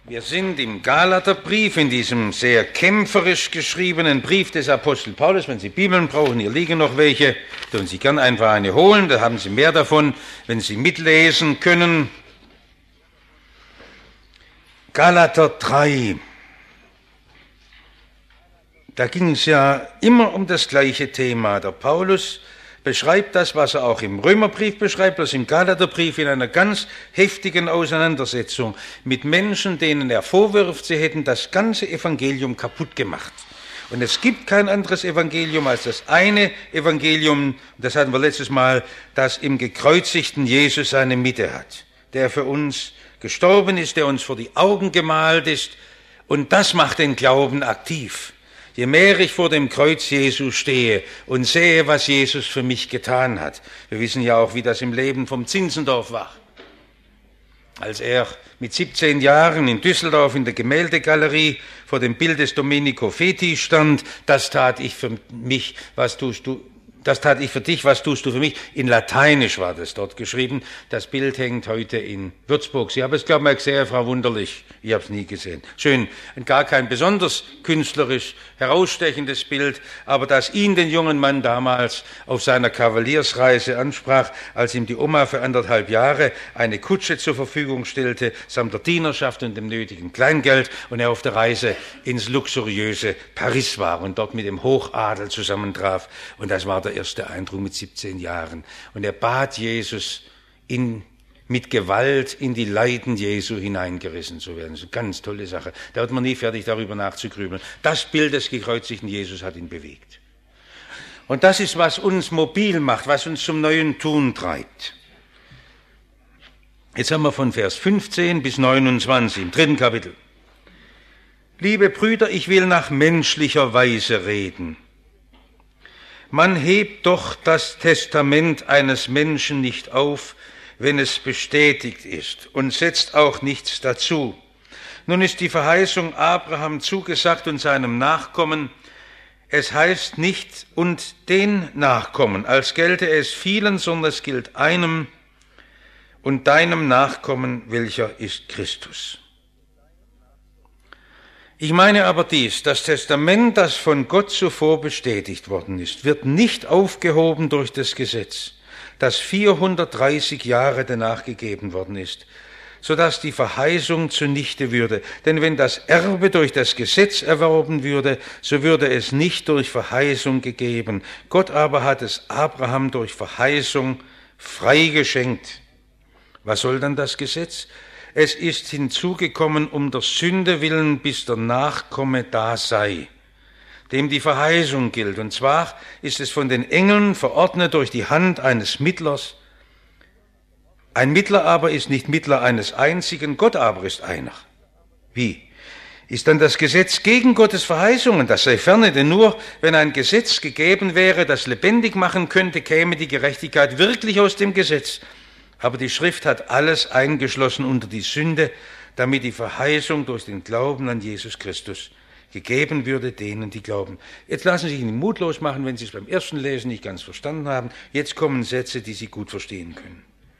Wir sind im Galaterbrief, in diesem sehr kämpferisch geschriebenen Brief des Apostel Paulus. Wenn Sie Bibeln brauchen, hier liegen noch welche, dürfen Sie gern einfach eine holen, da haben Sie mehr davon, wenn Sie mitlesen können. Galater 3. Da ging es ja immer um das gleiche Thema. Der Paulus beschreibt das, was er auch im Römerbrief beschreibt, was im Galaterbrief in einer ganz heftigen Auseinandersetzung mit Menschen, denen er vorwirft, sie hätten das ganze Evangelium kaputt gemacht. Und es gibt kein anderes Evangelium als das eine Evangelium, das hatten wir letztes Mal, das im gekreuzigten Jesus seine Mitte hat, der für uns gestorben ist, der uns vor die Augen gemalt ist, und das macht den Glauben aktiv. Je mehr ich vor dem Kreuz Jesu stehe und sehe, was Jesus für mich getan hat. Wir wissen ja auch, wie das im Leben vom Zinzendorf war. Als er mit 17 Jahren in Düsseldorf in der Gemäldegalerie vor dem Bild des Domenico Feti stand, das tat ich für mich, was tust du? Das tat ich für dich, was tust du für mich? In Lateinisch war das dort geschrieben. Das Bild hängt heute in Würzburg. Sie haben es, glaube ich, sehr, Frau Wunderlich. Ich habe es nie gesehen. Schön. Und gar kein besonders künstlerisch herausstechendes Bild, aber das ihn, den jungen Mann, damals auf seiner Kavaliersreise ansprach, als ihm die Oma für 1,5 Jahre eine Kutsche zur Verfügung stellte, samt der Dienerschaft und dem nötigen Kleingeld, und er auf der Reise ins luxuriöse Paris war und dort mit dem Hochadel zusammentraf. Und das war der erste Eindruck mit 17 Jahren. Und er bat Jesus, mit Gewalt in die Leiden Jesu hineingerissen zu werden. Das ist eine ganz tolle Sache. Da wird man nie fertig, darüber nachzugrübeln. Das Bild des gekreuzigten Jesus hat ihn bewegt. Und das ist, was uns mobil macht, was uns zum neuen Tun treibt. Jetzt haben wir von Vers 15 bis 29 im 3. Kapitel. Liebe Brüder, ich will nach menschlicher Weise reden. Man hebt doch das Testament eines Menschen nicht auf, wenn es bestätigt ist, und setzt auch nichts dazu. Nun ist die Verheißung Abraham zugesagt und seinem Nachkommen. Es heißt nicht und den Nachkommen, als gelte es vielen, sondern es gilt einem und deinem Nachkommen, welcher ist Christus. Ich meine aber dies, das Testament, das von Gott zuvor bestätigt worden ist, wird nicht aufgehoben durch das Gesetz, das 430 Jahre danach gegeben worden ist, so dass die Verheißung zunichte würde. Denn wenn das Erbe durch das Gesetz erworben würde, so würde es nicht durch Verheißung gegeben. Gott aber hat es Abraham durch Verheißung freigeschenkt. Was soll dann das Gesetz? Es ist hinzugekommen um der Sünde willen, bis der Nachkomme da sei, dem die Verheißung gilt. Und zwar ist es von den Engeln verordnet durch die Hand eines Mittlers. Ein Mittler aber ist nicht Mittler eines einzigen, Gott aber ist einer. Wie? Ist dann das Gesetz gegen Gottes Verheißungen? Das sei ferne, denn nur wenn ein Gesetz gegeben wäre, das lebendig machen könnte, käme die Gerechtigkeit wirklich aus dem Gesetz. Aber die Schrift hat alles eingeschlossen unter die Sünde, damit die Verheißung durch den Glauben an Jesus Christus gegeben würde denen, die glauben. Jetzt lassen Sie sich nicht mutlos machen, wenn Sie es beim ersten Lesen nicht ganz verstanden haben. Jetzt kommen Sätze, die Sie gut verstehen können.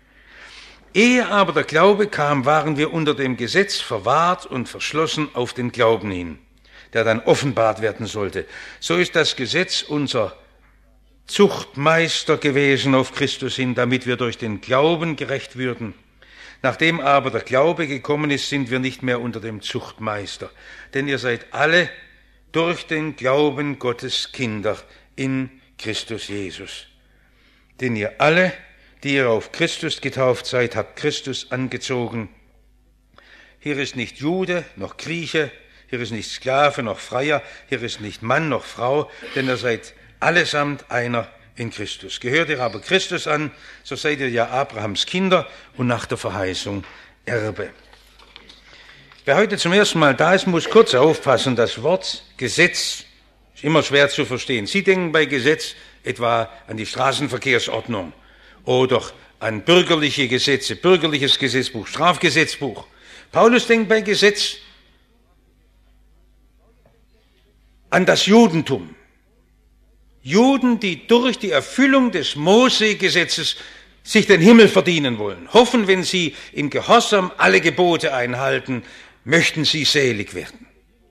Ehe aber der Glaube kam, waren wir unter dem Gesetz verwahrt und verschlossen auf den Glauben hin, der dann offenbart werden sollte. So ist das Gesetz unser Zuchtmeister gewesen auf Christus hin, damit wir durch den Glauben gerecht würden. Nachdem aber der Glaube gekommen ist, sind wir nicht mehr unter dem Zuchtmeister, denn ihr seid alle durch den Glauben Gottes Kinder in Christus Jesus. Denn ihr alle, die ihr auf Christus getauft seid, habt Christus angezogen. Hier ist nicht Jude noch Grieche, hier ist nicht Sklave noch Freier, hier ist nicht Mann noch Frau, denn ihr seid allesamt einer in Christus. Gehört ihr aber Christus an, so seid ihr ja Abrahams Kinder und nach der Verheißung Erbe. Wer heute zum ersten Mal da ist, muss kurz aufpassen. Das Wort Gesetz ist immer schwer zu verstehen. Sie denken bei Gesetz etwa an die Straßenverkehrsordnung oder an bürgerliche Gesetze, bürgerliches Gesetzbuch, Strafgesetzbuch. Paulus denkt bei Gesetz an das Judentum. Juden, die durch die Erfüllung des Mose-Gesetzes sich den Himmel verdienen wollen, hoffen, wenn sie im Gehorsam alle Gebote einhalten, möchten sie selig werden.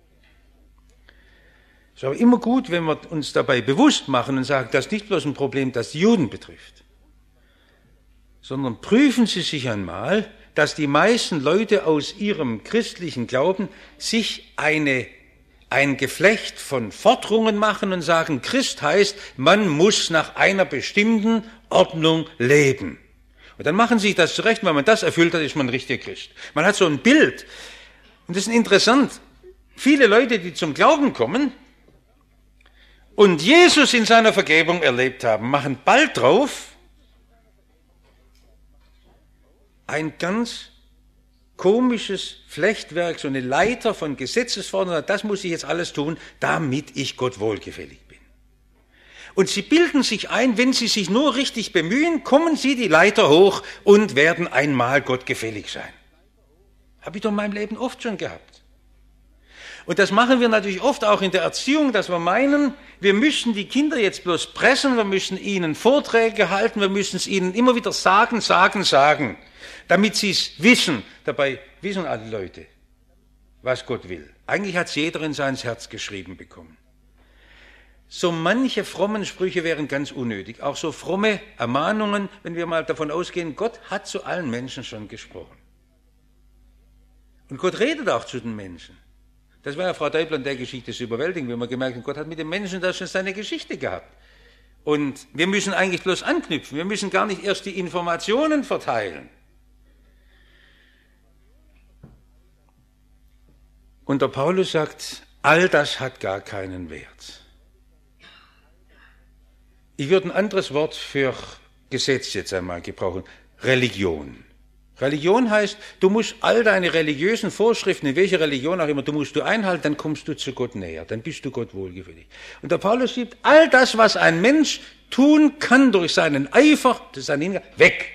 Es ist aber immer gut, wenn wir uns dabei bewusst machen und sagen, das ist nicht bloß ein Problem, das die Juden betrifft, sondern prüfen Sie sich einmal, dass die meisten Leute aus ihrem christlichen Glauben sich ein Geflecht von Forderungen machen und sagen, Christ heißt, man muss nach einer bestimmten Ordnung leben. Und dann machen sie sich das zurecht, wenn man das erfüllt hat, ist man ein richtiger Christ. Man hat so ein Bild. Und das ist interessant. Viele Leute, die zum Glauben kommen und Jesus in seiner Vergebung erlebt haben, machen bald drauf ein ganz komisches Flechtwerk, so eine Leiter von Gesetzesforderungen, das muss ich jetzt alles tun, damit ich Gott wohlgefällig bin. Und sie bilden sich ein, wenn sie sich nur richtig bemühen, kommen sie die Leiter hoch und werden einmal Gott gefällig sein. Habe ich doch in meinem Leben oft schon gehabt. Und das machen wir natürlich oft auch in der Erziehung, dass wir meinen, wir müssen die Kinder jetzt bloß pressen, wir müssen ihnen Vorträge halten, wir müssen es ihnen immer wieder sagen, damit sie es wissen. Dabei wissen alle Leute, was Gott will. Eigentlich hat es jeder in sein Herz geschrieben bekommen. So manche frommen Sprüche wären ganz unnötig. Auch so fromme Ermahnungen, wenn wir mal davon ausgehen, Gott hat zu allen Menschen schon gesprochen. Und Gott redet auch zu den Menschen. Das war ja Frau Deibler in der Geschichte so überwältigend, wenn man gemerkt hat, Gott hat mit den Menschen da schon seine Geschichte gehabt. Und wir müssen eigentlich bloß anknüpfen. Wir müssen gar nicht erst die Informationen verteilen. Und der Paulus sagt, all das hat gar keinen Wert. Ich würde ein anderes Wort für Gesetz jetzt einmal gebrauchen. Religion. Religion heißt, du musst all deine religiösen Vorschriften, in welcher Religion auch immer, du musst einhalten, dann kommst du zu Gott näher, dann bist du Gott wohlgefällig. Und der Paulus schreibt, all das, was ein Mensch tun kann durch seinen Eifer, das ist sein weg.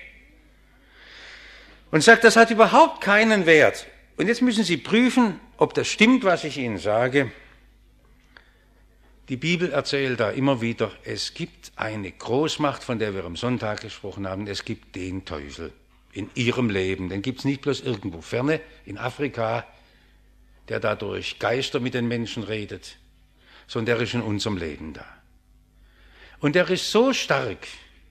Und sagt, das hat überhaupt keinen Wert. Und jetzt müssen Sie prüfen, ob das stimmt, was ich Ihnen sage. Die Bibel erzählt da immer wieder, es gibt eine Großmacht, von der wir am Sonntag gesprochen haben, es gibt den Teufel in Ihrem Leben. Den gibt es nicht bloß irgendwo ferne, in Afrika, der da durch Geister mit den Menschen redet, sondern der ist in unserem Leben da. Und der ist so stark,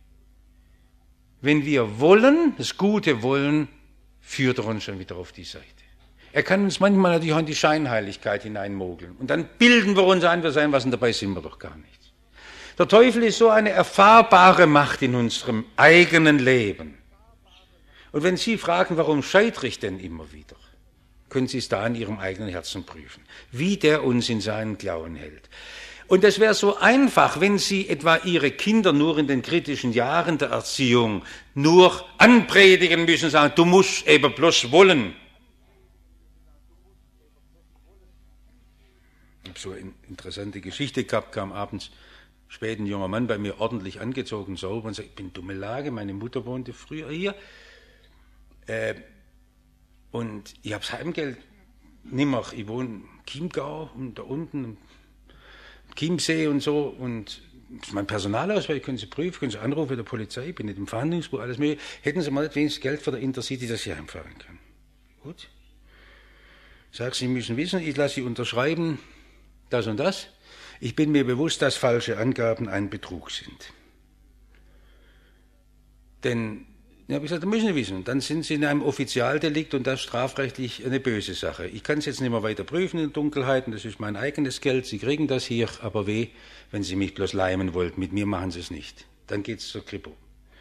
wenn wir wollen, das Gute wollen, führt er uns schon wieder auf die Seite. Er kann uns manchmal natürlich auch in die Scheinheiligkeit hineinmogeln. Und dann bilden wir uns ein, wir seien was, und dabei sind wir doch gar nichts. Der Teufel ist so eine erfahrbare Macht in unserem eigenen Leben. Und wenn Sie fragen, warum scheitere ich denn immer wieder, können Sie es da in Ihrem eigenen Herzen prüfen, wie der uns in seinen Klauen hält. Und es wäre so einfach, wenn Sie etwa Ihre Kinder nur in den kritischen Jahren der Erziehung nur anpredigen müssen, sagen, du musst eben bloß wollen. Ich habe so eine interessante Geschichte gehabt, kam abends spät ein junger Mann bei mir ordentlich angezogen, sauber, und sagt, ich bin dumme Lage, meine Mutter wohnte früher hier. Und ich habe das Heimgeld nimmer. Ich wohne im Chiemgau und da unten im Chiemsee und so. Und das ist mein Personalausweis, können Sie prüfen, können Sie anrufen bei der Polizei, ich bin nicht im Verhandlungsbuch, alles mögliche. Hätten Sie mal nicht wenigstens Geld für der Intercity, dass ich heimfahren kann. Gut. Sag, Sie müssen wissen, ich lasse Sie unterschreiben, das und das. Ich bin mir bewusst, dass falsche Angaben ein Betrug sind. Denn, ja, habe ich gesagt, da müssen Sie wissen, dann sind Sie in einem Offizialdelikt und das strafrechtlich eine böse Sache. Ich kann es jetzt nicht mehr weiter prüfen in Dunkelheiten, das ist mein eigenes Geld, Sie kriegen das hier, aber weh, wenn Sie mich bloß leimen wollten, mit mir machen Sie es nicht. Dann geht es zur Kripo.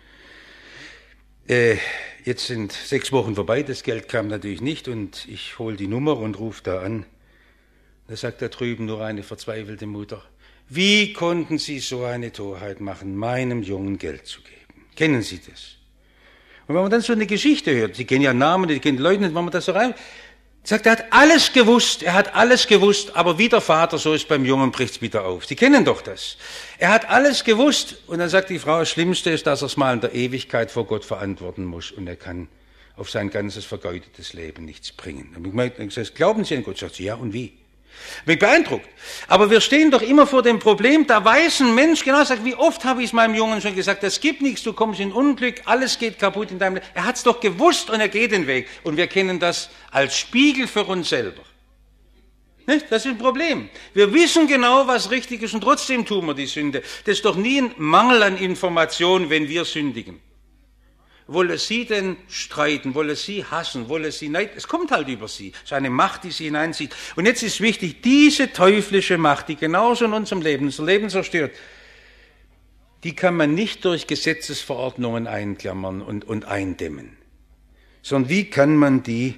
Jetzt sind 6 Wochen vorbei, das Geld kam natürlich nicht und ich hole die Nummer und rufe da an. Da sagt da drüben nur eine verzweifelte Mutter, wie konnten Sie so eine Torheit machen, meinem Jungen Geld zu geben? Kennen Sie das? Und wenn man dann so eine Geschichte hört, Sie kennen ja Namen, die kennen die Leute nicht, wenn man das so rein, sagt, er hat alles gewusst, aber wie der Vater, so ist beim Jungen, bricht's wieder auf. Sie kennen doch das. Er hat alles gewusst, und dann sagt die Frau, das Schlimmste ist, dass er es mal in der Ewigkeit vor Gott verantworten muss, und er kann auf sein ganzes vergeudetes Leben nichts bringen. Und ich gesagt, glauben Sie an Gott? Sagt sie, ja, und wie? Mich beeindruckt. Aber wir stehen doch immer vor dem Problem, da weiß ein Mensch genau, sagt, wie oft habe ich es meinem Jungen schon gesagt, es gibt nichts, du kommst in Unglück, alles geht kaputt in deinem Leben. Er hat es doch gewusst und er geht den Weg. Und wir kennen das als Spiegel für uns selber. Nicht? Das ist ein Problem. Wir wissen genau, was richtig ist und trotzdem tun wir die Sünde. Das ist doch nie ein Mangel an Information, wenn wir sündigen. Wolle sie denn streiten, wolle sie hassen, wolle sie neiden, es kommt halt über sie. Es ist eine Macht, die sie hineinzieht. Und jetzt ist wichtig, diese teuflische Macht, die genauso in unser Leben zerstört, die kann man nicht durch Gesetzesverordnungen einklammern und eindämmen. Sondern wie kann man die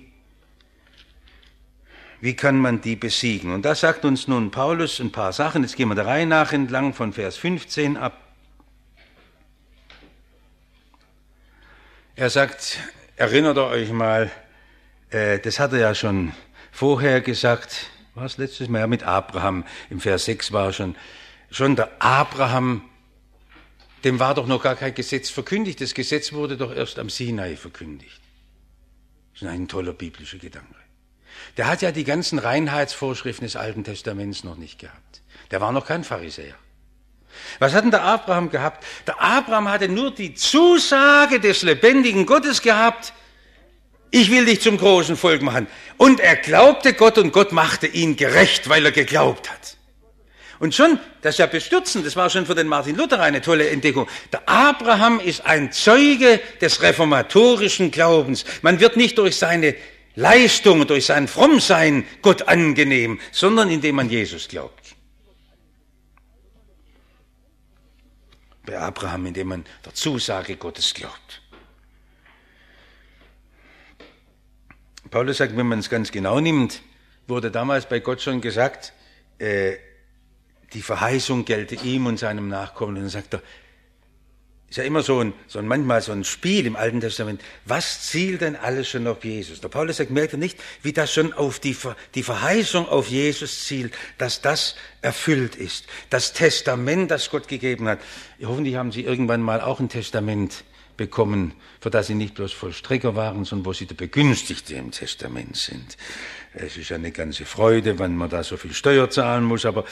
besiegen? Und da sagt uns nun Paulus ein paar Sachen. Jetzt gehen wir der Reihe nach entlang von Vers 15 ab. Er sagt, erinnert ihr euch mal, das hat er ja schon vorher gesagt, war es letztes Mal, ja, mit Abraham, im Vers 6 war schon der Abraham, dem war doch noch gar kein Gesetz verkündigt, das Gesetz wurde doch erst am Sinai verkündigt. Das ist ein toller biblischer Gedanke. Der hat ja die ganzen Reinheitsvorschriften des Alten Testaments noch nicht gehabt. Der war noch kein Pharisäer. Was hat denn der Abraham gehabt? Der Abraham hatte nur die Zusage des lebendigen Gottes gehabt, ich will dich zum großen Volk machen. Und er glaubte Gott und Gott machte ihn gerecht, weil er geglaubt hat. Und schon, das ist ja bestürzend, das war schon für den Martin Luther eine tolle Entdeckung. Der Abraham ist ein Zeuge des reformatorischen Glaubens. Man wird nicht durch seine Leistung, durch sein Frommsein Gott angenehm, sondern indem man Jesus glaubt. Bei Abraham, indem man der Zusage Gottes glaubt. Paulus sagt, wenn man es ganz genau nimmt, wurde damals bei Gott schon gesagt, die Verheißung gelte ihm und seinem Nachkommen. Und dann sagt er, ist ja immer manchmal so ein Spiel im Alten Testament. Was zielt denn alles schon auf Jesus? Der Paulus sagt, merkt ihr nicht, wie das schon auf die Verheißung auf Jesus zielt, dass das erfüllt ist. Das Testament, das Gott gegeben hat. Hoffentlich haben Sie irgendwann mal auch ein Testament bekommen, für das Sie nicht bloß Vollstrecker waren, sondern wo Sie der Begünstigte im Testament sind. Es ist eine ganze Freude, wenn man da so viel Steuer zahlen muss, aber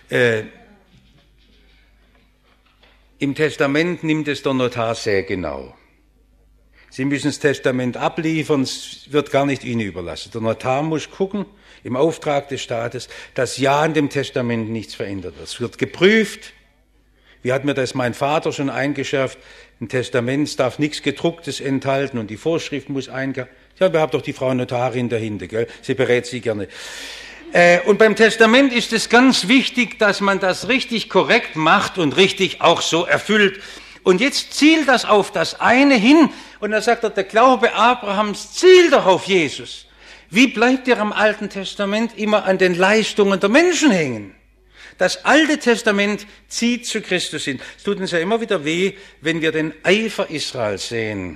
im Testament nimmt es der Notar sehr genau. Sie müssen das Testament abliefern, es wird gar nicht Ihnen überlassen. Der Notar muss gucken, im Auftrag des Staates, dass ja in dem Testament nichts verändert wird. Es wird geprüft. Wie hat mir das mein Vater schon eingeschärft? Ein Testament darf nichts Gedrucktes enthalten und die Vorschrift muss eingehen. Ja, wir haben doch die Frau Notarin dahinter, gell? Sie berät Sie gerne. Und beim Testament ist es ganz wichtig, dass man das richtig korrekt macht und richtig auch so erfüllt. Und jetzt zielt das auf das eine hin. Und dann sagt er, der Glaube Abrahams zielt doch auf Jesus. Wie bleibt ihr am Alten Testament immer an den Leistungen der Menschen hängen? Das Alte Testament zieht zu Christus hin. Es tut uns ja immer wieder weh, wenn wir den Eifer Israels sehen.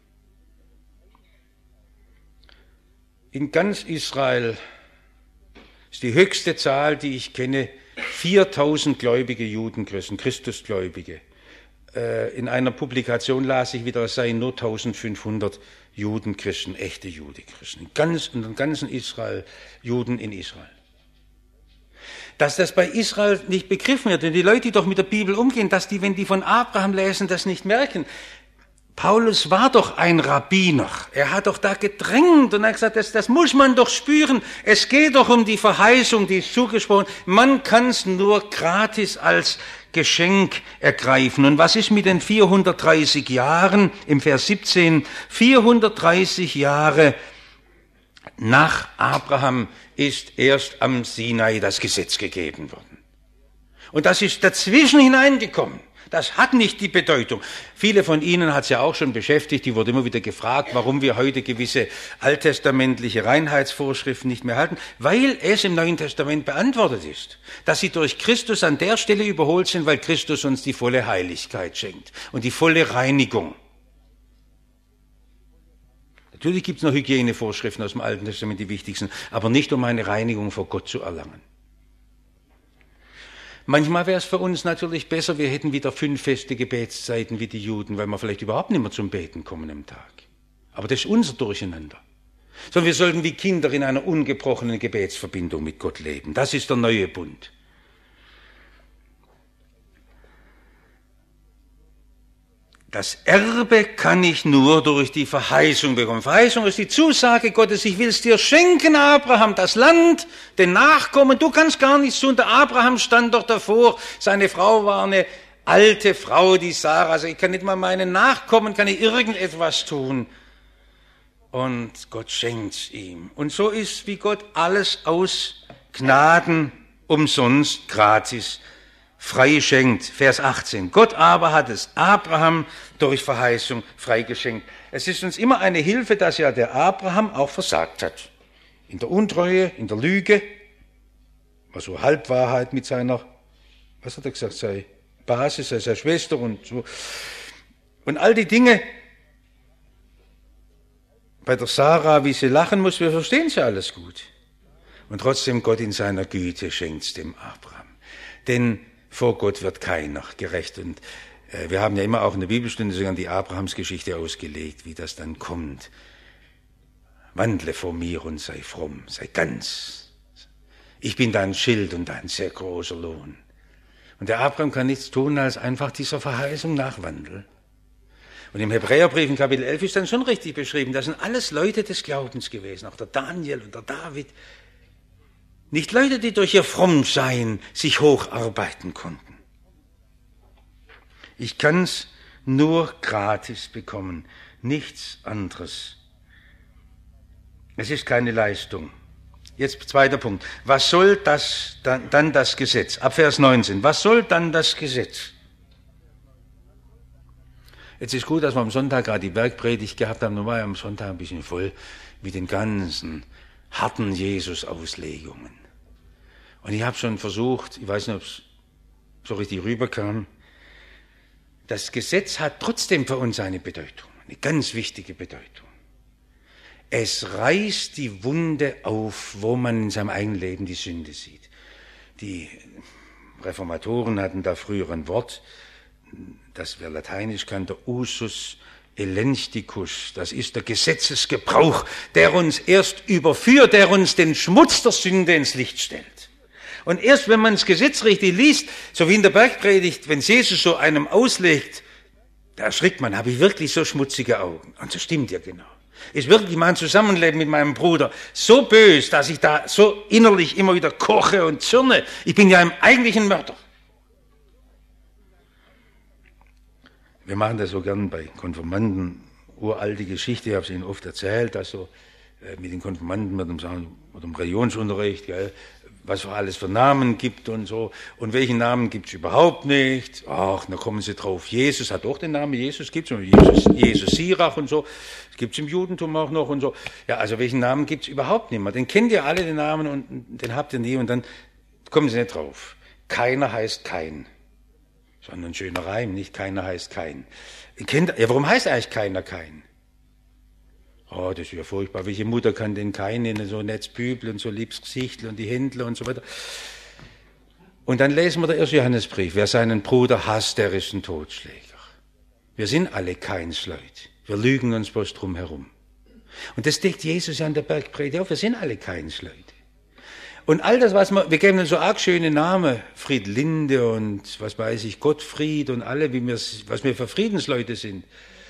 In ganz Israel ist die höchste Zahl, die ich kenne, 4000 gläubige Judenchristen, Christusgläubige. In einer Publikation las ich wieder, es seien nur 1500 Judenchristen, echte Judenchristen. In dem ganzen Israel, Juden in Israel. Dass das bei Israel nicht begriffen wird, denn die Leute, die doch mit der Bibel umgehen, dass die, wenn die von Abraham lesen, das nicht merken. Paulus war doch ein Rabbiner. Er hat doch da gedrängt und hat gesagt, das muss man doch spüren. Es geht doch um die Verheißung, die ist zugesprochen. Man kann es nur gratis als Geschenk ergreifen. Und was ist mit den 430 Jahren im Vers 17? 430 Jahre nach Abraham ist erst am Sinai das Gesetz gegeben worden. Und das ist dazwischen hineingekommen. Das hat nicht die Bedeutung. Viele von Ihnen hat es ja auch schon beschäftigt, die wurde immer wieder gefragt, warum wir heute gewisse alttestamentliche Reinheitsvorschriften nicht mehr halten, weil es im Neuen Testament beantwortet ist, dass sie durch Christus an der Stelle überholt sind, weil Christus uns die volle Heiligkeit schenkt und die volle Reinigung. Natürlich gibt es noch Hygienevorschriften aus dem Alten Testament, die wichtig sind, aber nicht um eine Reinigung vor Gott zu erlangen. Manchmal wäre es für uns natürlich besser, wir hätten wieder 5 feste Gebetszeiten wie die Juden, weil wir vielleicht überhaupt nicht mehr zum Beten kommen am Tag. Aber das ist unser Durcheinander. sondern wir sollten wie Kinder in einer ungebrochenen Gebetsverbindung mit Gott leben. Das ist der neue Bund. Das Erbe kann ich nur durch die Verheißung bekommen. Verheißung ist die Zusage Gottes, ich will es dir schenken, Abraham, das Land, den Nachkommen. Du kannst gar nichts tun. Der Abraham stand doch davor, seine Frau war eine alte Frau, die Sarah. Also ich kann nicht mal meinen Nachkommen, kann ich irgendetwas tun. Und Gott schenkt's ihm. Und so ist, wie Gott alles aus Gnaden umsonst, gratis frei schenkt. Vers 18. Gott aber hat es Abraham durch Verheißung freigeschenkt. Es ist uns immer eine Hilfe, dass ja der Abraham auch versagt hat. In der Untreue, in der Lüge, war so Halbwahrheit mit seiner, was hat er gesagt, sei Basis, sei Schwester und so. Und all die Dinge, bei der Sarah, wie sie lachen muss, wir verstehen sie alles gut. Und trotzdem Gott in seiner Güte schenkt's dem Abraham. Denn vor Gott wird keiner gerecht. Und wir haben ja immer auch in der Bibelstunde sogar die Abrahamsgeschichte ausgelegt, wie das dann kommt. Wandle vor mir und sei fromm, sei ganz. Ich bin dein Schild und dein sehr großer Lohn. Und der Abraham kann nichts tun, als einfach dieser Verheißung nachwandeln. Und im Hebräerbrief in Kapitel 11 ist dann schon richtig beschrieben, das sind alles Leute des Glaubens gewesen, auch der Daniel und der David. Nicht Leute, die durch ihr Frommsein sich hocharbeiten konnten. Ich kann's nur gratis bekommen, nichts anderes. Es ist keine Leistung. Jetzt zweiter Punkt. Was soll das dann das Gesetz? Ab Vers 19. Was soll dann das Gesetz? Jetzt ist gut, dass wir am Sonntag gerade die Bergpredigt gehabt haben. Nun war ja am Sonntag ein bisschen voll mit den ganzen harten Jesus-Auslegungen. Und ich habe schon versucht, ich weiß nicht, ob es so richtig rüberkam, das Gesetz hat trotzdem für uns eine Bedeutung, eine ganz wichtige Bedeutung. Es reißt die Wunde auf, wo man in seinem eigenen Leben die Sünde sieht. Die Reformatoren hatten da früher ein Wort, das wer Lateinisch kannte, Usus elenchticus, das ist der Gesetzesgebrauch, der uns erst überführt, der uns den Schmutz der Sünde ins Licht stellt. Und erst wenn man das Gesetz richtig liest, so wie in der Bergpredigt, wenn Jesus so einem auslegt, da erschrickt man, habe ich wirklich so schmutzige Augen? Und das stimmt ja genau. Ist wirklich mein Zusammenleben mit meinem Bruder so bös, dass ich da so innerlich immer wieder koche und zürne. Ich bin ja im eigentlichen Mörder. Wir machen das so gern bei Konfirmanden, uralte Geschichte, ich habe es Ihnen oft erzählt, dass so mit den Konfirmanden mit dem Religionsunterricht, gell, was für alles für Namen gibt und so. Und welchen Namen gibt es überhaupt nicht? Ach, da kommen sie drauf. Jesus hat doch den Namen Jesus, gibt es. Jesus Sirach und so. Das gibt es im Judentum auch noch und so. Ja, also welchen Namen gibt es überhaupt nicht mehr? Den kennt ihr alle, den Namen, und den habt ihr nie. Und dann kommen sie nicht drauf. Keiner heißt Kain. Sondern ein schöner Reim, nicht keiner heißt Kain. Ja, warum heißt eigentlich keiner Kain? Oh, das ist ja furchtbar. Welche Mutter kann den Kain nennen? So Netzbübel und so liebs Gesichtl und die Händler und so weiter. Und dann lesen wir der 1. Johannesbrief. Wer seinen Bruder hasst, der ist ein Totschläger. Wir sind alle Kainsleute. Wir lügen uns bloß drum herum. Und das deckt Jesus ja an der Bergpredigt auf. Wir sind alle Kainsleute. Und all das, wir geben dann so arg schöne Namen, Friedlinde und was weiß ich, Gottfried und alle, was wir für Friedensleute sind.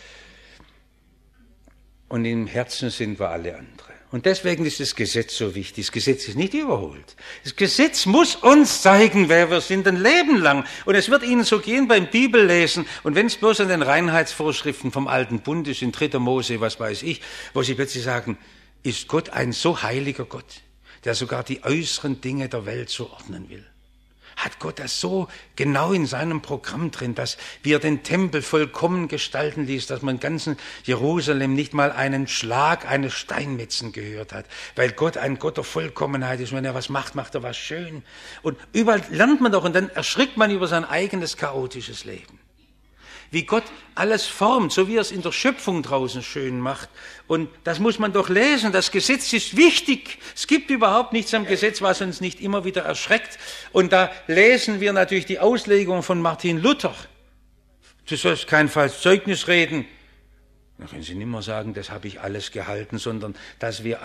Und im Herzen sind wir alle andere. Und deswegen ist das Gesetz so wichtig. Das Gesetz ist nicht überholt. Das Gesetz muss uns zeigen, wer wir sind, ein Leben lang. Und es wird Ihnen so gehen beim Bibellesen. Und wenn es bloß an den Reinheitsvorschriften vom Alten Bund ist, in 3. Mose, was weiß ich, wo Sie plötzlich sagen, ist Gott ein so heiliger Gott, der sogar die äußeren Dinge der Welt so ordnen will? Hat Gott das so genau in seinem Programm drin, dass wir den Tempel vollkommen gestalten ließ, dass man in ganzen Jerusalem nicht mal einen Schlag eines Steinmetzen gehört hat, weil Gott ein Gott der Vollkommenheit ist. Wenn er was macht, macht er was schön. Und überall lernt man doch, und dann erschrickt man über sein eigenes chaotisches Leben. Wie Gott alles formt, so wie er es in der Schöpfung draußen schön macht. Und das muss man doch lesen. Das Gesetz ist wichtig. Es gibt überhaupt nichts am Gesetz, was uns nicht immer wieder erschreckt. Und da lesen wir natürlich die Auslegung von Martin Luther. Du sollst kein falsches Zeugnis reden. Dann können Sie nicht mehr sagen, das habe ich alles gehalten, sondern dass wir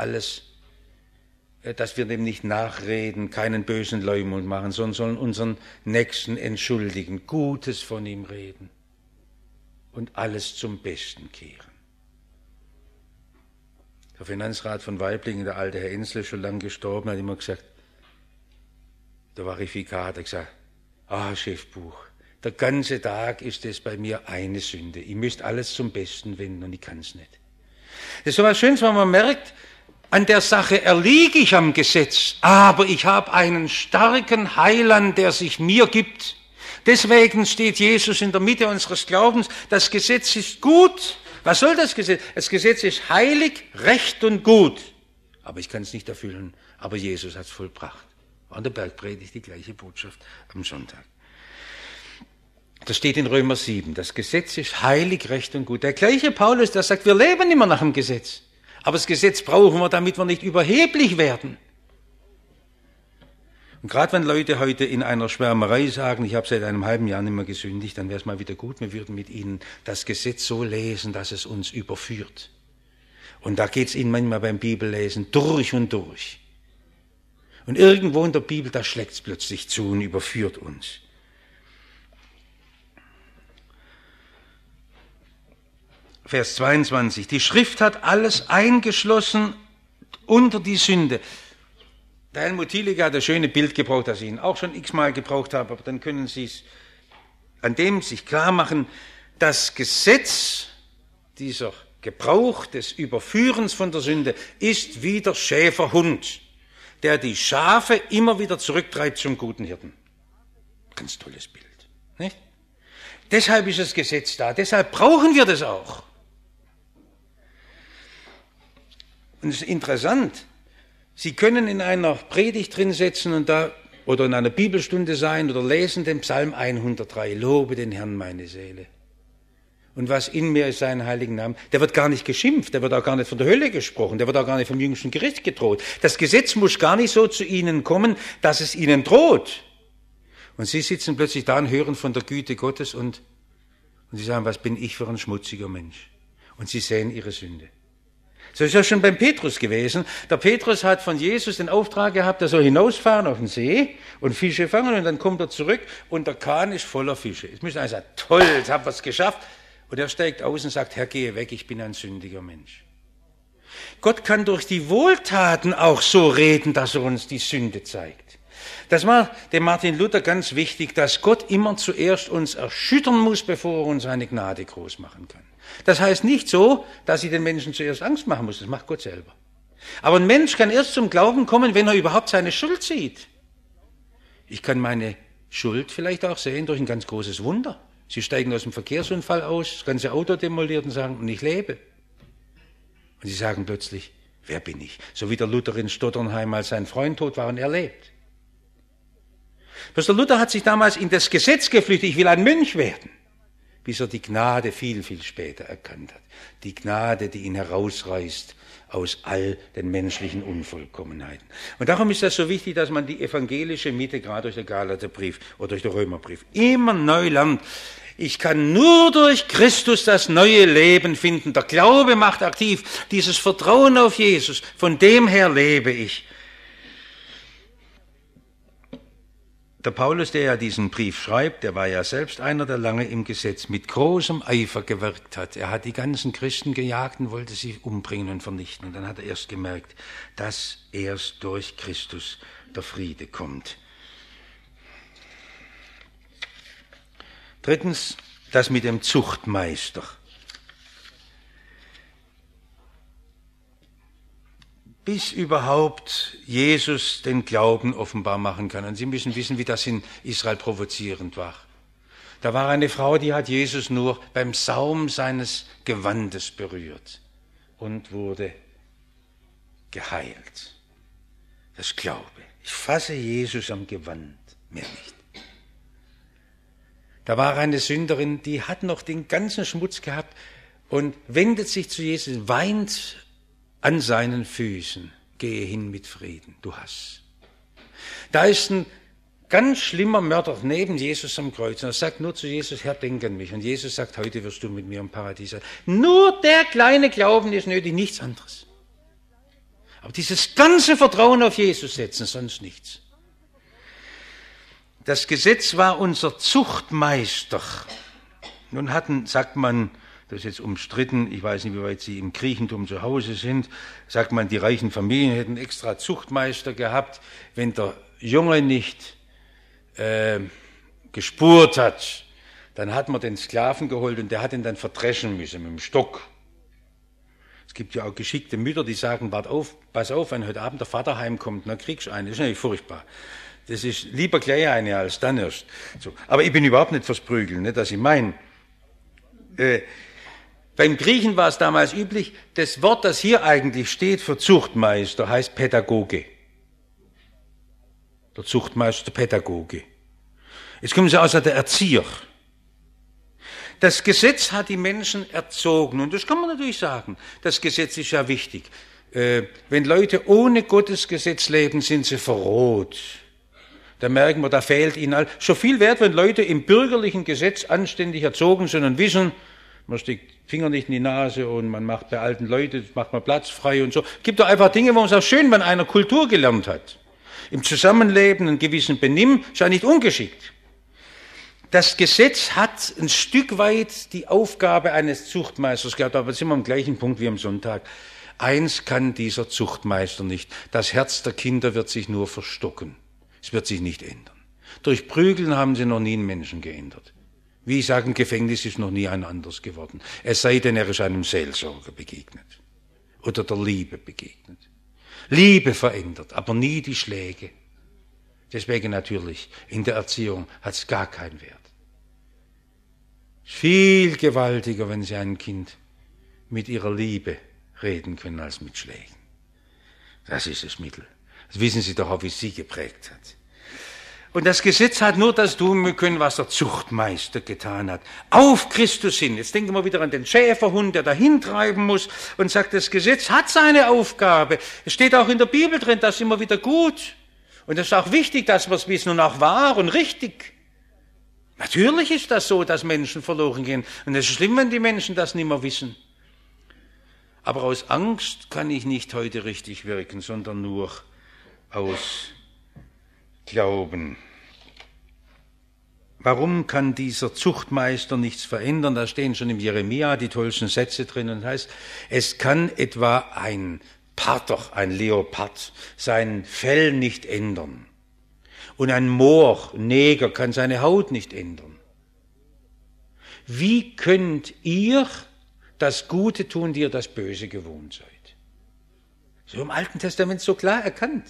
dem nicht nachreden, keinen bösen Leumund machen, sondern sollen unseren Nächsten entschuldigen, Gutes von ihm reden und alles zum Besten kehren. Der Finanzrat von Waiblingen, der alte Herr Ensle, ist schon lange gestorben, hat immer gesagt, der Verifikat hat gesagt, Chefbuch, der ganze Tag ist es bei mir eine Sünde. Ich müsste alles zum Besten wenden und ich kann es nicht. Das ist so was Schönes, wenn man merkt, an der Sache erliege ich am Gesetz, aber ich habe einen starken Heiland, der sich mir gibt. Deswegen steht Jesus in der Mitte unseres Glaubens, das Gesetz ist gut. Was soll das Gesetz? Das Gesetz ist heilig, recht und gut. Aber ich kann es nicht erfüllen. Aber Jesus hat es vollbracht. An der Bergpredigt die gleiche Botschaft am Sonntag. Das steht in Römer 7. Das Gesetz ist heilig, recht und gut. Der gleiche Paulus, der sagt, wir leben immer nach dem Gesetz. Aber das Gesetz brauchen wir, damit wir nicht überheblich werden. Und gerade wenn Leute heute in einer Schwärmerei sagen, ich habe seit einem halben Jahr nicht mehr gesündigt, dann wäre es mal wieder gut, wir würden mit ihnen das Gesetz so lesen, dass es uns überführt. Und da geht es ihnen manchmal beim Bibellesen durch und durch. Und irgendwo in der Bibel, da schlägt es plötzlich zu und überführt uns. Vers 22. Die Schrift hat alles eingeschlossen unter die Sünde. Der Helmut Thielicke hat ein schönes Bild gebraucht, das ich Ihnen auch schon x-mal gebraucht habe, aber dann können Sie es an dem sich klar machen, das Gesetz, dieser Gebrauch des Überführens von der Sünde, ist wie der Schäferhund, der die Schafe immer wieder zurücktreibt zum guten Hirten. Ganz tolles Bild, nicht? Deshalb ist das Gesetz da, deshalb brauchen wir das auch. Und es ist interessant, Sie können in einer Predigt drin sitzen und oder in einer Bibelstunde sein oder lesen den Psalm 103, lobe den Herrn meine Seele. Und was in mir ist, seinen heiligen Namen, der wird gar nicht geschimpft, der wird auch gar nicht von der Hölle gesprochen, der wird auch gar nicht vom jüngsten Gericht gedroht. Das Gesetz muss gar nicht so zu Ihnen kommen, dass es Ihnen droht. Und Sie sitzen plötzlich da und hören von der Güte Gottes und Sie sagen, was bin ich für ein schmutziger Mensch? Und Sie sehen Ihre Sünde. So ist ja schon beim Petrus gewesen. Der Petrus hat von Jesus den Auftrag gehabt, er soll hinausfahren auf den See und Fische fangen und dann kommt er zurück und der Kahn ist voller Fische. Jetzt müssen wir sagen, toll, jetzt habt ihr es geschafft. Und er steigt aus und sagt, Herr, gehe weg, ich bin ein sündiger Mensch. Gott kann durch die Wohltaten auch so reden, dass er uns die Sünde zeigt. Das war dem Martin Luther ganz wichtig, dass Gott immer zuerst uns erschüttern muss, bevor er uns seine Gnade groß machen kann. Das heißt nicht so, dass ich den Menschen zuerst Angst machen muss, das macht Gott selber. Aber ein Mensch kann erst zum Glauben kommen, wenn er überhaupt seine Schuld sieht. Ich kann meine Schuld vielleicht auch sehen durch ein ganz großes Wunder. Sie steigen aus dem Verkehrsunfall aus, das ganze Auto demoliert und sagen, und ich lebe. Und sie sagen plötzlich, wer bin ich? So wie der Luther in Stotternheim, als sein Freund tot war und er lebt. Pastor Luther hat sich damals in das Gesetz geflüchtet, ich will ein Mönch werden, bis er die Gnade viel, viel später erkannt hat. Die Gnade, die ihn herausreißt aus all den menschlichen Unvollkommenheiten. Und darum ist das so wichtig, dass man die evangelische Mitte, gerade durch den Galaterbrief oder durch den Römerbrief, immer neu lernt. Ich kann nur durch Christus das neue Leben finden. Der Glaube macht aktiv. Dieses Vertrauen auf Jesus, von dem her lebe ich. Der Paulus, der ja diesen Brief schreibt, der war ja selbst einer, der lange im Gesetz mit großem Eifer gewirkt hat. Er hat die ganzen Christen gejagt und wollte sie umbringen und vernichten. Und dann hat er erst gemerkt, dass erst durch Christus der Friede kommt. Drittens, das mit dem Zuchtmeister. Bis überhaupt Jesus den Glauben offenbar machen kann. Und Sie müssen wissen, wie das in Israel provozierend war. Da war eine Frau, die hat Jesus nur beim Saum seines Gewandes berührt und wurde geheilt. Das Glaube. Ich fasse Jesus am Gewand, mehr nicht. Da war eine Sünderin, die hat noch den ganzen Schmutz gehabt und wendet sich zu Jesus, weint an seinen Füßen, gehe hin mit Frieden, du hast. Da ist ein Ganz schlimmer Mörder neben Jesus am Kreuz. Und er sagt nur zu Jesus, Herr, denk an mich. Und Jesus sagt, heute wirst du mit mir im Paradies sein. Nur der kleine Glauben ist nötig, nichts anderes. Aber dieses ganze Vertrauen auf Jesus setzen, sonst nichts. Das Gesetz war unser Zuchtmeister. Nun sagt man, das ist jetzt umstritten, ich weiß nicht, wie weit Sie im Griechentum zu Hause sind, sagt man, die reichen Familien hätten extra Zuchtmeister gehabt, wenn der Junge nicht gespurt hat, dann hat man den Sklaven geholt und der hat ihn dann verdreschen müssen mit dem Stock. Es gibt ja auch geschickte Mütter, die sagen, pass auf, wenn heute Abend der Vater heimkommt, dann kriegst du eine. Das ist natürlich furchtbar. Das ist lieber gleich eine als dann erst. So. Aber ich bin überhaupt nicht fürs Prügeln, nicht, dass ich meine. Beim Griechen war es damals üblich, das Wort, das hier eigentlich steht für Zuchtmeister, heißt Pädagoge. Der Zuchtmeister, der Pädagoge. Jetzt kommen sie aus der Erzieher. Das Gesetz hat die Menschen erzogen. Und das kann man natürlich sagen. Das Gesetz ist ja wichtig. Wenn Leute ohne Gottes Gesetz leben, sind sie verroht. Da merken wir, da fehlt ihnen schon viel Wert, wenn Leute im bürgerlichen Gesetz anständig erzogen sind und wissen, man steckt Finger nicht in die Nase und man macht bei alten Leuten, macht man Platz frei und so. Es gibt doch einfach Dinge, wo man es auch schön, wenn einer Kultur gelernt hat. Im Zusammenleben, einen gewissen Benimm, ist ja nicht ungeschickt. Das Gesetz hat ein Stück weit die Aufgabe eines Zuchtmeisters gehabt, aber jetzt sind wir am gleichen Punkt wie am Sonntag. Eins kann dieser Zuchtmeister nicht. Das Herz der Kinder wird sich nur verstocken. Es wird sich nicht ändern. Durch Prügeln haben sie noch nie einen Menschen geändert. Wie ich sage, im Gefängnis ist noch nie ein anderes geworden. Es sei denn, er ist einem Seelsorger begegnet. Oder der Liebe begegnet. Liebe verändert, aber nie die Schläge. Deswegen natürlich, in der Erziehung hat es gar keinen Wert. Viel gewaltiger, wenn Sie ein Kind mit ihrer Liebe reden können, als mit Schlägen. Das ist das Mittel. Das wissen Sie doch auch, wie es Sie geprägt hat. Und das Gesetz hat nur das tun können, was der Zuchtmeister getan hat. Auf Christus hin. Jetzt denken wir wieder an den Schäferhund, der dahin treiben muss und sagt, das Gesetz hat seine Aufgabe. Es steht auch in der Bibel drin, das ist immer wieder gut. Und es ist auch wichtig, dass wir es wissen und auch wahr und richtig. Natürlich ist das so, dass Menschen verloren gehen. Und es ist schlimm, wenn die Menschen das nicht mehr wissen. Aber aus Angst kann ich nicht heute richtig wirken, sondern nur aus Glauben. Warum kann dieser Zuchtmeister nichts verändern? Da stehen schon im Jeremia die tollsten Sätze drin und heißt, es kann etwa ein Pater, ein Leopard, sein Fell nicht ändern. Und ein Moor, ein Neger, kann seine Haut nicht ändern. Wie könnt ihr das Gute tun, die ihr das Böse gewohnt seid? So im Alten Testament so klar erkannt.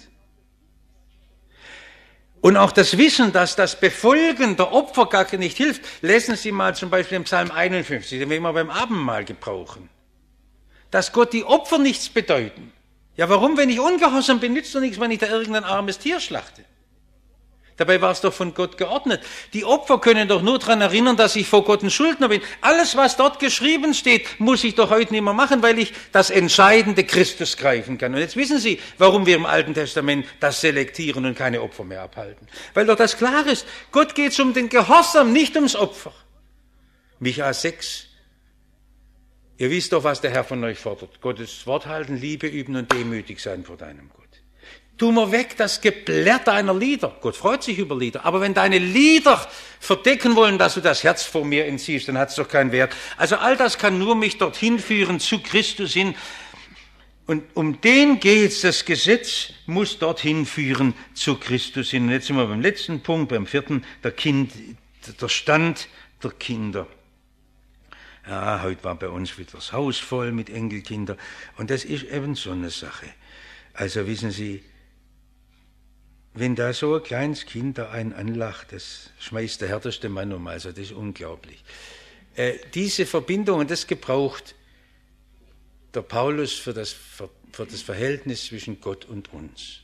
Und auch das Wissen, dass das Befolgen der Opfer gar nicht hilft, lesen Sie mal zum Beispiel im Psalm 51, den wir immer beim Abendmahl gebrauchen. Dass Gott die Opfer nichts bedeuten. Ja, warum? Wenn ich ungehorsam bin, nützt doch nichts, wenn ich da irgendein armes Tier schlachte. Dabei war es doch von Gott geordnet. Die Opfer können doch nur daran erinnern, dass ich vor Gott ein Schuldner bin. Alles, was dort geschrieben steht, muss ich doch heute nicht mehr machen, weil ich das entscheidende Christus greifen kann. Und jetzt wissen Sie, warum wir im Alten Testament das selektieren und keine Opfer mehr abhalten. Weil doch das klar ist, Gott geht es um den Gehorsam, nicht ums Opfer. Micha 6. Ihr wisst doch, was der Herr von euch fordert. Gottes Wort halten, Liebe üben und demütig sein vor deinem Gott. Tu mir weg das Geplärr deiner Lieder. Gott freut sich über Lieder. Aber wenn deine Lieder verdecken wollen, dass du das Herz vor mir entziehst, dann hat es doch keinen Wert. Also all das kann nur mich dorthin führen, zu Christus hin. Und um den geht's. Das Gesetz muss dorthin führen, zu Christus hin. Und jetzt sind wir beim letzten Punkt, beim 4., der Stand der Kinder. Ja, heute war bei uns wieder das Haus voll mit Enkelkindern. Und das ist eben so eine Sache. Also wissen Sie, wenn da so ein kleines Kind da einen anlacht, das schmeißt der härteste Mann um, also das ist unglaublich. Diese Verbindung, das gebraucht der Paulus für das Verhältnis zwischen Gott und uns.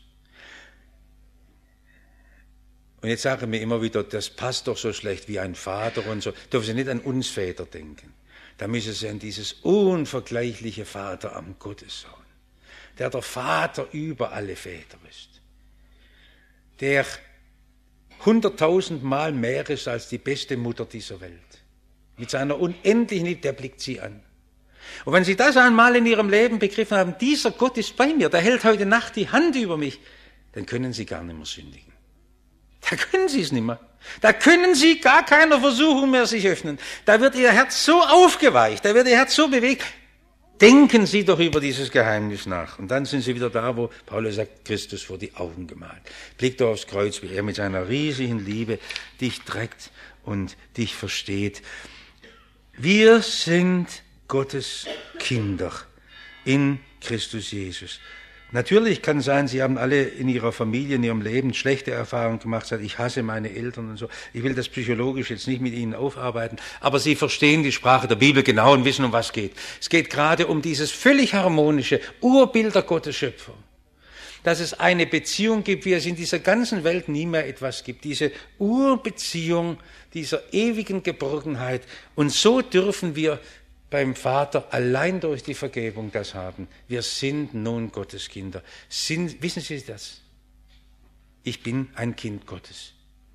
Und jetzt sagen wir immer wieder, das passt doch so schlecht wie ein Vater und so. Dürfen Sie nicht an uns Väter denken. Da müssen Sie an dieses unvergleichliche Vater am Gottessohn, der Vater über alle Väter ist. Der 100.000 Mal mehr ist als die beste Mutter dieser Welt. Mit seiner unendlichen Liebe, der blickt sie an. Und wenn Sie das einmal in Ihrem Leben begriffen haben, dieser Gott ist bei mir, der hält heute Nacht die Hand über mich, dann können Sie gar nicht mehr sündigen. Da können Sie es nicht mehr. Da können Sie gar keiner Versuchung mehr sich öffnen. Da wird Ihr Herz so aufgeweicht, da wird Ihr Herz so bewegt. Denken Sie doch über dieses Geheimnis nach. Und dann sind Sie wieder da, wo Paulus sagt, Christus vor die Augen gemalt. Blick doch aufs Kreuz, wie er mit seiner riesigen Liebe dich trägt und dich versteht. Wir sind Gottes Kinder in Christus Jesus. Natürlich kann sein, Sie haben alle in Ihrer Familie, in Ihrem Leben schlechte Erfahrungen gemacht, sagen, ich hasse meine Eltern und so. Ich will das psychologisch jetzt nicht mit Ihnen aufarbeiten, aber Sie verstehen die Sprache der Bibel genau und wissen, um was es geht. Es geht gerade um dieses völlig harmonische Urbild der Gottes Schöpfung. Dass es eine Beziehung gibt, wie es in dieser ganzen Welt nie mehr etwas gibt. Diese Urbeziehung dieser ewigen Geborgenheit. Und so dürfen wir beim Vater allein durch die Vergebung das haben. Wir sind nun Gottes Kinder. Wissen Sie das? Ich bin ein Kind Gottes.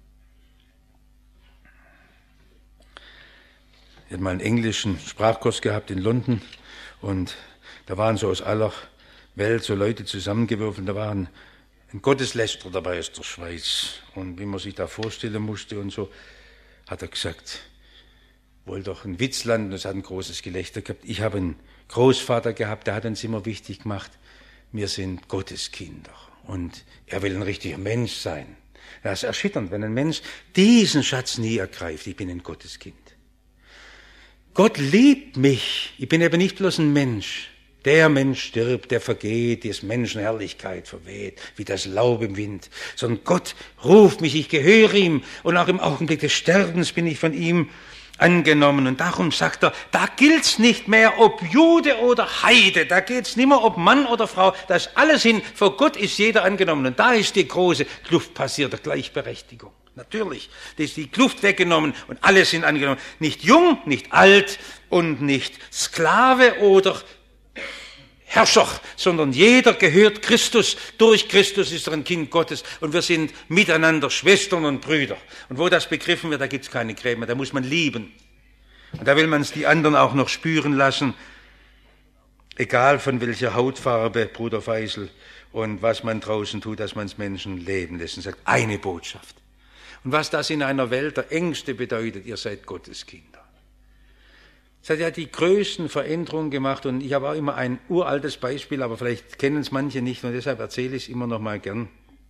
Ich hatte mal einen englischen Sprachkurs gehabt in London und da waren so aus aller Welt so Leute zusammengewürfelt. Da waren ein Gotteslästerer dabei aus der Schweiz. Und wie man sich da vorstellen musste und so, hat er gesagt, wollte doch ein Witz landen, das hat ein großes Gelächter gehabt. Ich habe einen Großvater gehabt, der hat uns immer wichtig gemacht, wir sind Gottes Kinder und er will ein richtiger Mensch sein. Das ist erschütternd, wenn ein Mensch diesen Schatz nie ergreift, ich bin ein Gotteskind. Gott liebt mich, ich bin eben nicht bloß ein Mensch. Der Mensch stirbt, der vergeht, die Menschenherrlichkeit verweht, wie das Laub im Wind. Sondern Gott ruft mich, ich gehöre ihm und auch im Augenblick des Sterbens bin ich von ihm angenommen. Und darum sagt er, da gilt's nicht mehr, ob Jude oder Heide, da geht's nicht mehr, ob Mann oder Frau, das ist alles hin, vor Gott ist jeder angenommen. Und da ist die große Kluft passiert, der Gleichberechtigung. Natürlich, da ist die Kluft weggenommen und alle sind angenommen. Nicht jung, nicht alt und nicht Sklave oder Herrscher, sondern jeder gehört Christus. Durch Christus ist er ein Kind Gottes und wir sind miteinander Schwestern und Brüder. Und wo das begriffen wird, da gibt's keine Gräben, da muss man lieben. Und da will man es die anderen auch noch spüren lassen, egal von welcher Hautfarbe, Bruder Feisel, und was man draußen tut, dass man es Menschen leben lässt. Und sagt, eine Botschaft. Und was das in einer Welt der Ängste bedeutet, ihr seid Gottes Kinder. Es hat ja die größten Veränderungen gemacht und ich habe auch immer ein uraltes Beispiel, aber vielleicht kennen es manche nicht und deshalb erzähle ich es immer noch mal gern.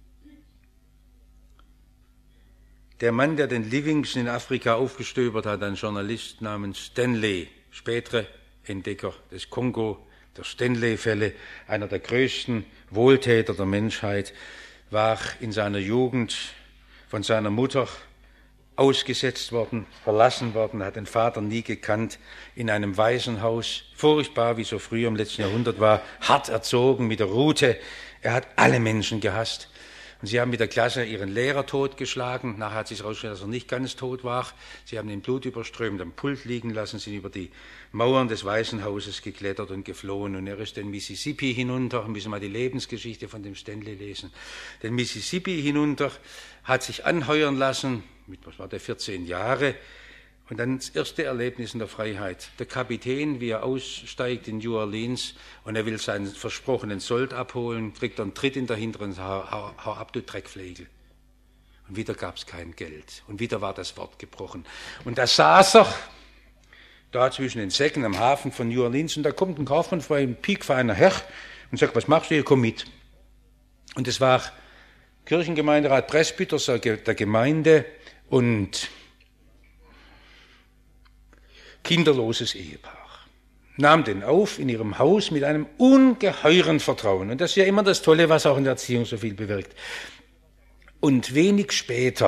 Der Mann, der den Livingston in Afrika aufgestöbert hat, ein Journalist namens Stanley, spätere Entdecker des Kongo, der Stanley-Fälle, einer der größten Wohltäter der Menschheit, war in seiner Jugend von seiner Mutter ausgesetzt worden, verlassen worden, hat den Vater nie gekannt, in einem Waisenhaus, furchtbar, wie so früher im letzten Jahrhundert war, hart erzogen mit der Rute. Er hat alle Menschen gehasst. Und sie haben mit der Klasse ihren Lehrer totgeschlagen. Nachher hat sich herausgestellt, dass er nicht ganz tot war. Sie haben ihn blutüberströmt am Pult liegen lassen, sind über die Mauern des Waisenhauses geklettert und geflohen. Und er ist den Mississippi hinunter, müssen wir mal die Lebensgeschichte von dem Stanley lesen, den Mississippi hinunter, hat sich anheuern lassen, was war der, 14 Jahre, und dann das erste Erlebnis in der Freiheit. Der Kapitän, wie er aussteigt in New Orleans und er will seinen versprochenen Sold abholen, kriegt er einen Tritt in der hinteren, hau ab, du Dreckflegel. Und wieder gab es kein Geld. Und wieder war das Wort gebrochen. Und da saß er da zwischen den Säcken am Hafen von New Orleans und da kommt ein Kaufmann vor, ein piekfeiner Herr und sagt, was machst du hier, komm mit. Und es war Kirchengemeinderat Presbyter der Gemeinde und kinderloses Ehepaar. Nahm den auf in ihrem Haus mit einem ungeheuren Vertrauen. Und das ist ja immer das Tolle, was auch in der Erziehung so viel bewirkt. Und wenig später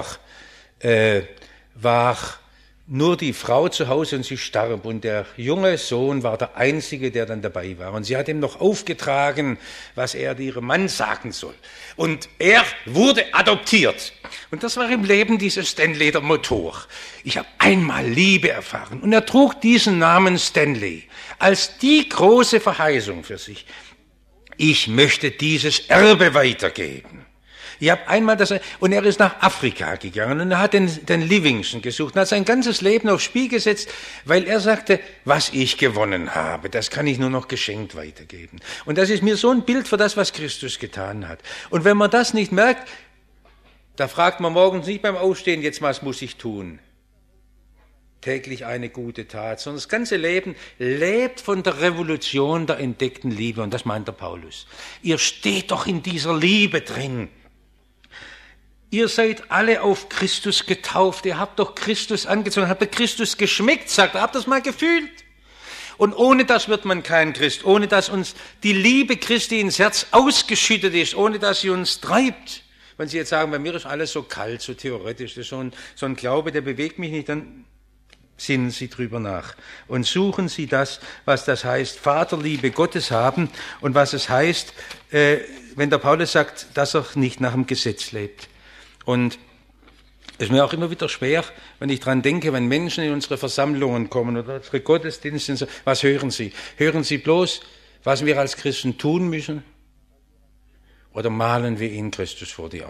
war nur die Frau zu Hause und sie starb. Und der junge Sohn war der Einzige, der dann dabei war. Und sie hat ihm noch aufgetragen, was er ihrem Mann sagen soll. Und er wurde adoptiert. Und das war im Leben dieses Stanley der Motor. Ich habe einmal Liebe erfahren. Und er trug diesen Namen Stanley als die große Verheißung für sich. Ich möchte dieses Erbe weitergeben. Ich habe einmal und er ist nach Afrika gegangen und er hat den Livingston gesucht und hat sein ganzes Leben aufs Spiel gesetzt, weil er sagte, was ich gewonnen habe, das kann ich nur noch geschenkt weitergeben. Und das ist mir so ein Bild für das, was Christus getan hat. Und wenn man das nicht merkt, da fragt man morgens nicht beim Aufstehen, jetzt was muss ich tun? Täglich eine gute Tat, sondern das ganze Leben lebt von der Revolution der entdeckten Liebe. Und das meint der Paulus. Ihr steht doch in dieser Liebe drin. Ihr seid alle auf Christus getauft. Ihr habt doch Christus angezogen, habt ihr Christus geschmeckt, sagt er, habt das mal gefühlt. Und ohne das wird man kein Christ, ohne dass uns die Liebe Christi ins Herz ausgeschüttet ist, ohne dass sie uns treibt. Wenn Sie jetzt sagen, bei mir ist alles so kalt, so theoretisch, das ist so ein Glaube, der bewegt mich nicht, dann sinnen Sie drüber nach und suchen Sie das, was das heißt, Vaterliebe Gottes haben und was es heißt, wenn der Paulus sagt, dass er nicht nach dem Gesetz lebt. Und es ist mir auch immer wieder schwer, wenn ich dran denke, wenn Menschen in unsere Versammlungen kommen oder unsere Gottesdienste, was hören Sie? Hören Sie bloß, was wir als Christen tun müssen? Oder malen wir ihnen Christus vor die Augen?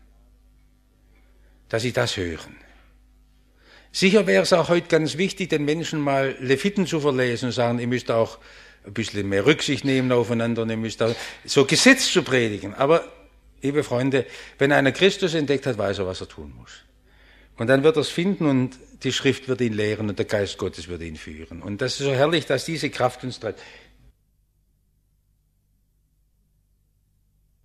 Dass sie das hören. Sicher wäre es auch heute ganz wichtig, den Menschen mal Leviten zu verlesen und sagen, ihr müsst auch ein bisschen mehr Rücksicht nehmen aufeinander und ihr müsst auch so Gesetz zu predigen. Aber, liebe Freunde, wenn einer Christus entdeckt hat, weiß er, was er tun muss. Und dann wird er es finden und die Schrift wird ihn lehren und der Geist Gottes wird ihn führen. Und das ist so herrlich, dass diese Kraft uns treibt.